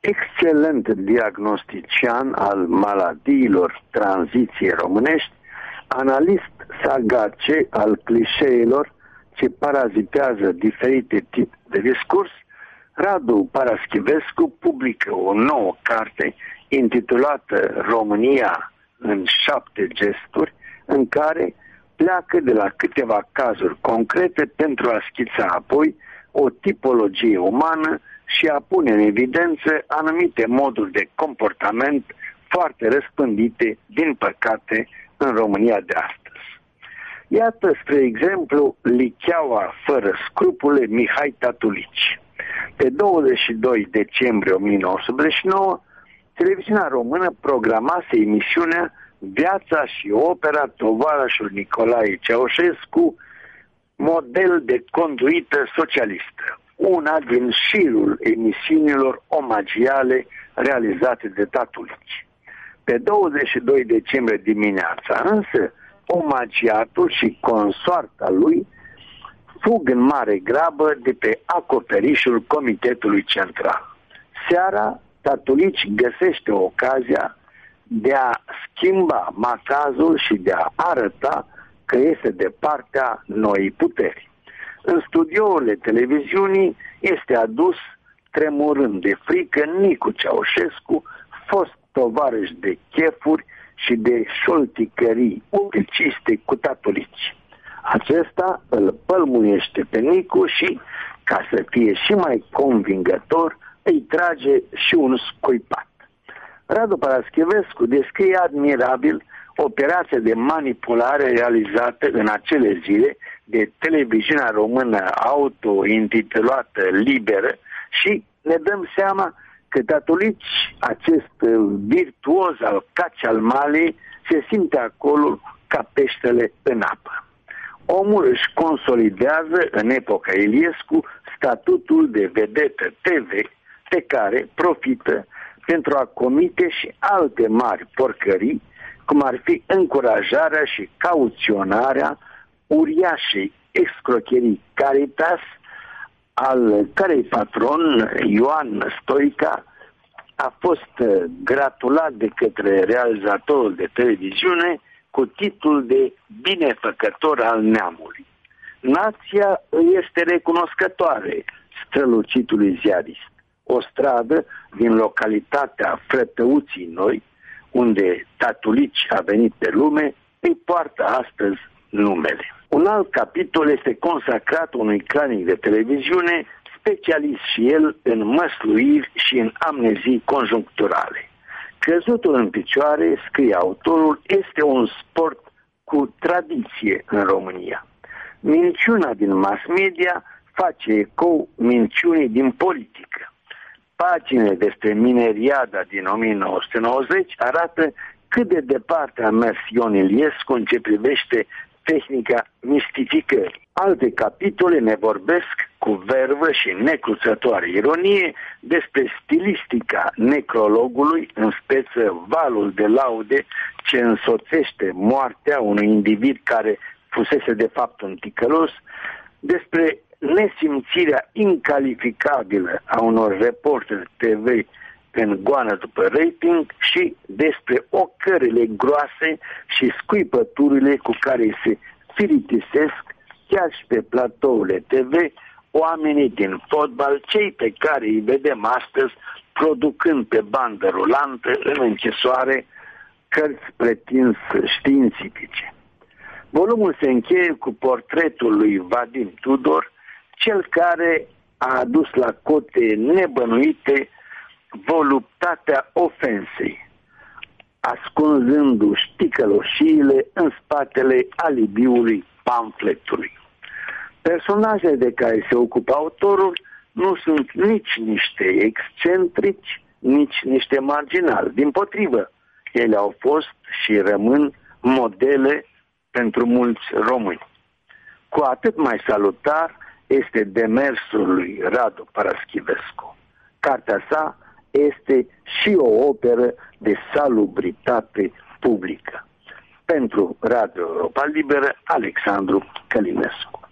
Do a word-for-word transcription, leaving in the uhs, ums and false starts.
excelent diagnostician al maladiilor tranziției românești, analist sagace al clișeelor ce parazitează diferite tipuri de discurs, Radu Paraschivescu publică o nouă carte intitulată România în șapte gesturi, în care pleacă de la câteva cazuri concrete pentru a schița apoi o tipologie umană și a pune în evidență anumite moduri de comportament foarte răspândite, din păcate, în România de astăzi. Iată, spre exemplu, licheaua fără scrupule Mihai Tatulici. Pe douăzeci și doi decembrie o mie nouă sute optzeci și nouă, televiziunea română programase emisiunea Viața și opera tovarășului Nicolae Ceaușescu, model de conduită socialistă, una din șirul emisiunilor omagiale realizate de Tatulici. Pe douăzeci și doi decembrie dimineața, însă, omagiatul și consoarta lui fug în mare grabă de pe acoperișul Comitetului Central. Seara, Tatulici găsește ocazia de a schimba macazul și de a arăta că este de partea noii puteri. În studiourile televiziunii este adus, tremurând de frică, Nicu Ceaușescu, fost tovarăș de chefuri și de șolticării publiciste cu Tatulici. Acesta îl pălmuiește pe Nicu și, ca să fie și mai convingător, îi trage și un scuipat. Radu Paraschivescu descrie admirabil operația de manipulare realizată în acele zile de televiziunea română auto-intitulată Liberă și ne dăm seama că Tatulici, acest virtuoz al caci al malei, se simte acolo ca peștele în apă. Omul își consolidează în epoca Iliescu statutul de vedetă T V, pe care profită pentru a comite și alte mari porcării, cum ar fi încurajarea și cauționarea uriașei escrocherii Caritas, al cărei patron, Ioan Stoica, a fost gratulat de către realizatorul de televiziune cu titlul de binefăcător al neamului. Nația îi este recunoscătoare strălucitului ziarist. O stradă din localitatea Frătăuții Noi, unde Tatulici a venit pe lume, îi poartă astăzi numele. Un alt capitol este consacrat unui cranic de televiziune, specialist și el în măsluiri și în amnezii conjuncturale. Căzutul în picioare, scrie autorul, este un sport cu tradiție în România. Minciuna din mass media face ecou minciunii din politică. Paginile despre mineriada din o mie nouă sute nouăzeci arată cât de departe a mers Ion Iliescu în ce privește tehnica mistificării. Alte capitole ne vorbesc cu vervă și necruțătoare ironie despre stilistica necrologului, în speță valul de laude ce însoțește moartea unui individ care fusese de fapt un ticălos, despre nesimțirea incalificabilă a unor reporteri T V în goană după rating și despre ocările groase și scuipăturile cu care se firitisesc chiar și pe platourile T V oamenii din fotbal, cei pe care îi vedem astăzi producând pe bandă rulantă în închisoare cărți pretins științifice. Volumul se încheie cu portretul lui Vadim Tudor, cel care a adus la cote nebănuite voluptatea ofensei, ascunzându-și ticăloșiile în spatele alibiului pamfletului. Personajele de care se ocupă autorul nu sunt nici niște excentrici, nici niște marginali. Dimpotrivă, ele au fost și rămân modele pentru mulți români. Cu atât mai salutar este demersul lui Radu Paraschivescu. Cartea sa este și o operă de salubritate publică. Pentru Radio Europa Liberă, Alexandru Călinescu.